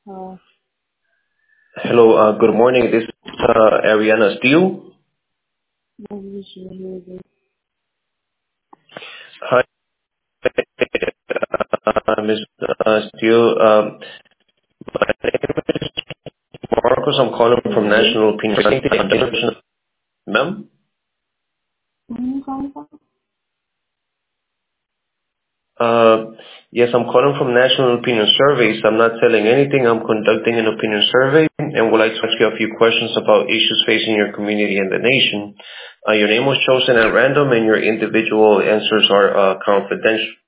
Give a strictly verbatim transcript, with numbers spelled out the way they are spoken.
Uh, Hello, uh, good morning. This is uh, Ariana Steele. maybe we should hear this. Hi, uh, Miz uh, Steele. Um, my name is Marcos. I'm calling from Hello? National Opinion. Ma'am? Where are you calling from? Uh, yes, I'm calling from National Opinion Surveys. I'm not selling anything. I'm conducting an opinion survey and would like to ask you a few questions about issues facing your community and the nation. Uh, your name was chosen at random and your individual answers are uh, confidential.